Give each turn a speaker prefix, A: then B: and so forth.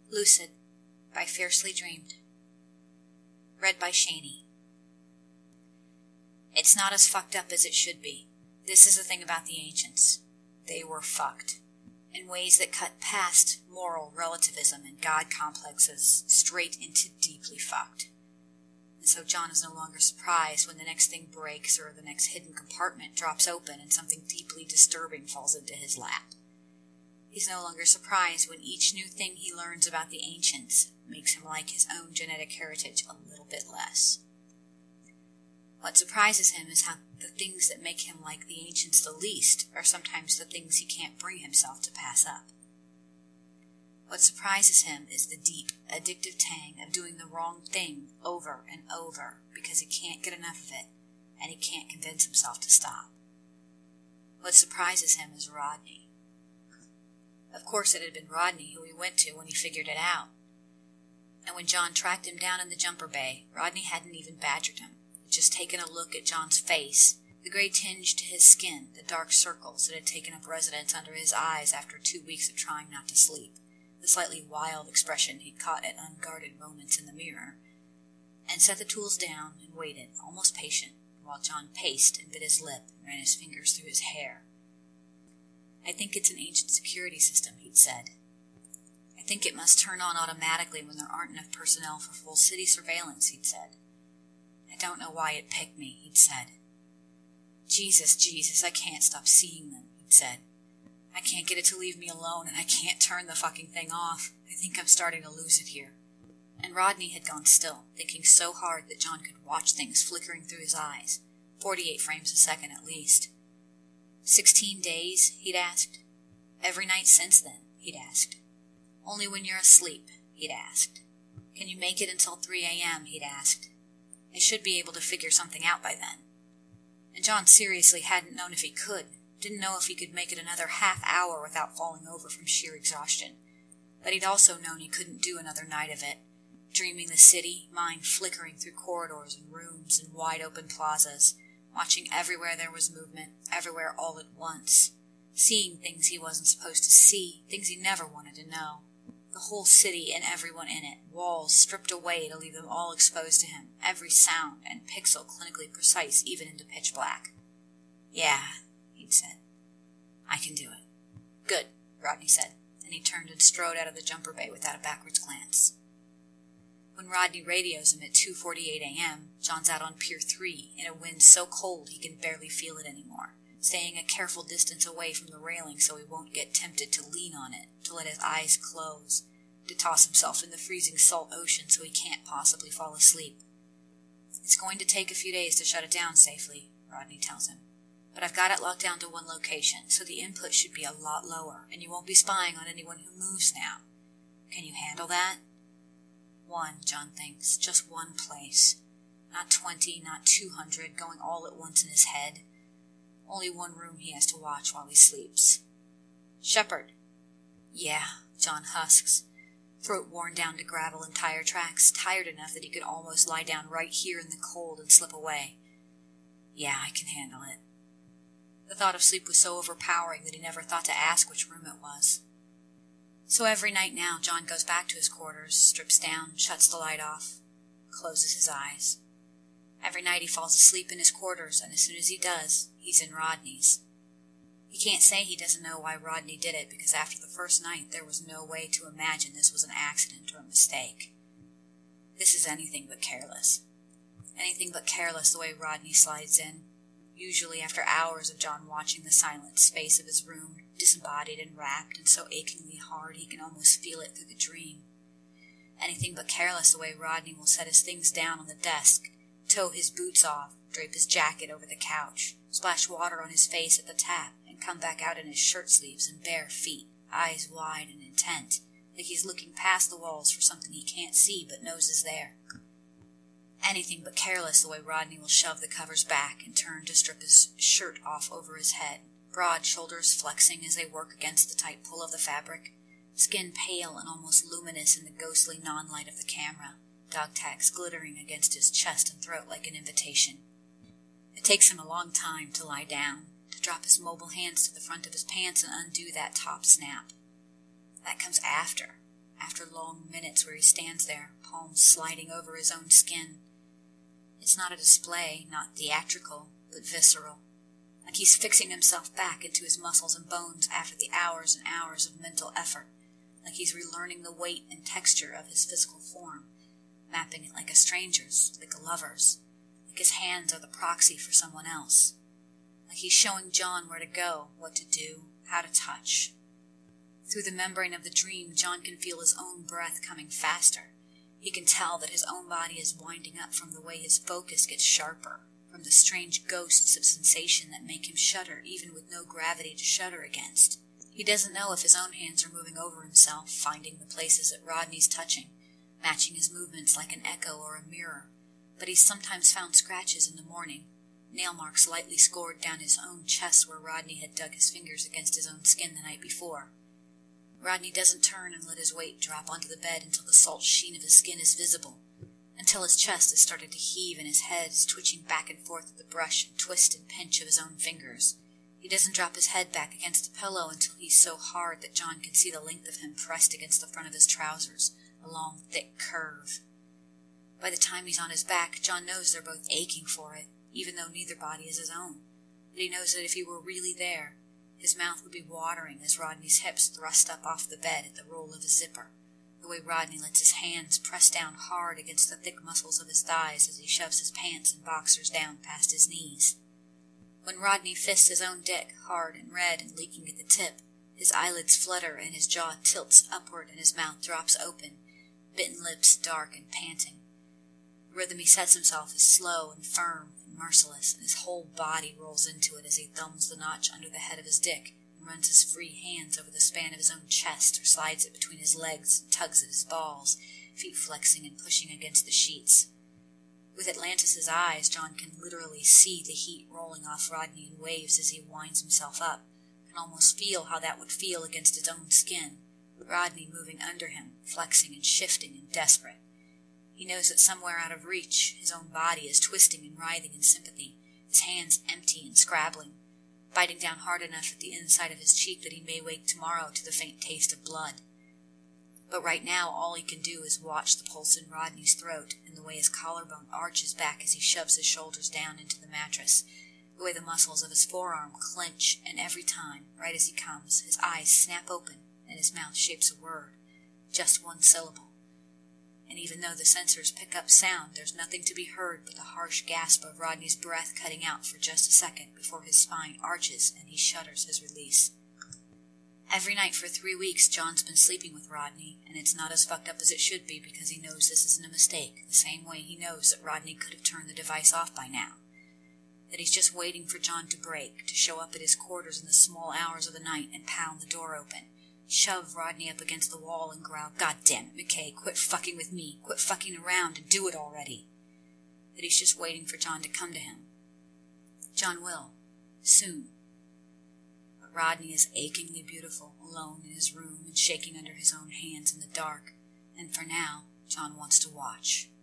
A: Lucid by Fiercely Dreamed. Read by Shani. It's not as fucked up as it should be. This is the thing about the ancients. They were fucked. In ways that cut past moral relativism and God complexes straight into deeply fucked. And so John is no longer surprised when the next thing breaks or the next hidden compartment drops open and something deeply disturbing falls into his lap. He's no longer surprised when each new thing he learns about the ancients makes him like his own genetic heritage a little bit less. What surprises him is how the things that make him like the ancients the least are sometimes the things he can't bring himself to pass up. What surprises him is the deep, addictive tang of doing the wrong thing over and over because he can't get enough of it and he can't convince himself to stop. What surprises him is Rodney. Of course it had been Rodney who he went to when he figured it out. And when John tracked him down in the jumper bay, Rodney hadn't even badgered him. He'd just taken a look at John's face, the gray tinge to his skin, the dark circles that had taken up residence under his eyes after 2 weeks of trying not to sleep, the slightly wild expression he'd caught at unguarded moments in the mirror, and set the tools down and waited, almost patient, while John paced and bit his lip and ran his fingers through his hair. I think it's an ancient security system, he'd said. I think it must turn on automatically when there aren't enough personnel for full city surveillance, he'd said. I don't know why it picked me, he'd said. Jesus, I can't stop seeing them, he'd said. I can't get it to leave me alone, and I can't turn the fucking thing off. I think I'm starting to lose it here. And Rodney had gone still, thinking so hard that John could watch things flickering through his eyes, 48 frames a second at least. 16 days, he'd asked. Every night since then, he'd asked. Only when you're asleep, he'd asked. Can you make it until 3 a.m., he'd asked. I should be able to figure something out by then. And John seriously hadn't known if he could, didn't know if he could make it another half hour without falling over from sheer exhaustion. But he'd also known he couldn't do another night of it, dreaming the city, mind flickering through corridors and rooms and wide-open plazas, watching everywhere there was movement, everywhere all at once, seeing things he wasn't supposed to see, things he never wanted to know. The whole city and everyone in it, walls stripped away to leave them all exposed to him, every sound and pixel clinically precise even into pitch black. Yeah, he'd said. I can do it. Good, Rodney said, and he turned and strode out of the jumper bay without a backwards glance. When Rodney radios him at 2:48 a.m., John's out on Pier 3 in a wind so cold he can barely feel it anymore, staying a careful distance away from the railing so he won't get tempted to lean on it, to let his eyes close, to toss himself in the freezing salt ocean so he can't possibly fall asleep. It's going to take a few days to shut it down safely, Rodney tells him, but I've got it locked down to one location, so the input should be a lot lower, and you won't be spying on anyone who moves now. Can you handle that? One, John thinks, just one place. Not 20, not 200, going all at once in his head. Only one room he has to watch while he sleeps. Shepard. Yeah, John husks, throat worn down to gravel and tire tracks, tired enough that he could almost lie down right here in the cold and slip away. Yeah, I can handle it. The thought of sleep was so overpowering that he never thought to ask which room it was. So every night now, John goes back to his quarters, strips down, shuts the light off, closes his eyes. Every night he falls asleep in his quarters, and as soon as he does, he's in Rodney's. He can't say he doesn't know why Rodney did it, because after the first night there was no way to imagine this was an accident or a mistake. This is anything but careless. Anything but careless the way Rodney slides in, usually after hours of John watching the silent space of his room, disembodied and wrapped and so achingly hard he can almost feel it through the dream. Anything but careless the way Rodney will set his things down on the desk, tow his boots off, drape his jacket over the couch, splash water on his face at the tap, and come back out in his shirt sleeves and bare feet, eyes wide and intent, like he's looking past the walls for something he can't see but knows is there. Anything but careless the way Rodney will shove the covers back and turn to strip his shirt off over his head, broad shoulders flexing as they work against the tight pull of the fabric, skin pale and almost luminous in the ghostly non-light of the camera, dog tags glittering against his chest and throat like an invitation. It takes him a long time to lie down, to drop his mobile hands to the front of his pants and undo that top snap. That comes after. after long minutes where he stands there, palms sliding over his own skin. It's not a display, not theatrical, but visceral, like he's fixing himself back into his muscles and bones after the hours and hours of mental effort, like he's relearning the weight and texture of his physical form, mapping it like a stranger's, like a lover's, like his hands are the proxy for someone else, like he's showing John where to go, what to do, how to touch. Through the membrane of the dream, John can feel his own breath coming faster. He can tell that his own body is winding up from the way his focus gets sharper, from the strange ghosts of sensation that make him shudder even with no gravity to shudder against. He doesn't know if his own hands are moving over himself, finding the places that Rodney's touching, matching his movements like an echo or a mirror, but he's sometimes found scratches in the morning, nail marks lightly scored down his own chest where Rodney had dug his fingers against his own skin the night before. Rodney doesn't turn and let his weight drop onto the bed until the salt sheen of his skin is visible, until his chest has started to heave and his head is twitching back and forth with the brush and twist and pinch of his own fingers. He doesn't drop his head back against the pillow until he's so hard that John can see the length of him pressed against the front of his trousers, a long, thick curve. By the time he's on his back, John knows they're both aching for it, even though neither body is his own. But he knows that if he were really there, his mouth would be watering as Rodney's hips thrust up off the bed at the roll of his zipper, the way Rodney lets his hands press down hard against the thick muscles of his thighs as he shoves his pants and boxers down past his knees. When Rodney fists his own dick, hard and red and leaking at the tip, his eyelids flutter and his jaw tilts upward and his mouth drops open, bitten lips dark and panting. The rhythm he sets himself is slow and firm and merciless, and his whole body rolls into it as he thumbs the notch under the head of his dick and runs his free hands over the span of his own chest or slides it between his legs and tugs at his balls, feet flexing and pushing against the sheets. With Atlantis's eyes, John can literally see the heat rolling off Rodney in waves as he winds himself up, can almost feel how that would feel against his own skin, Rodney moving under him, flexing and shifting and desperate. He knows that somewhere out of reach, his own body is twisting and writhing in sympathy, his hands empty and scrabbling, biting down hard enough at the inside of his cheek that he may wake tomorrow to the faint taste of blood. But right now all he can do is watch the pulse in Rodney's throat and the way his collarbone arches back as he shoves his shoulders down into the mattress, the way the muscles of his forearm clench, and every time, right as he comes, his eyes snap open and his mouth shapes a word, just one syllable. And even though the sensors pick up sound, there's nothing to be heard but the harsh gasp of Rodney's breath cutting out for just a second before his spine arches and he shudders his release. Every night for 3 weeks, John's been sleeping with Rodney, and it's not as fucked up as it should be because he knows this isn't a mistake, the same way he knows that Rodney could have turned the device off by now. That he's just waiting for John to break, to show up at his quarters in the small hours of the night and pound the door open, shove Rodney up against the wall and growl, "God damn it, McKay, quit fucking with me, quit fucking around and do it already." That he's just waiting for John to come to him. John will. Soon. But Rodney is achingly beautiful, alone in his room and shaking under his own hands in the dark, and for now, John wants to watch.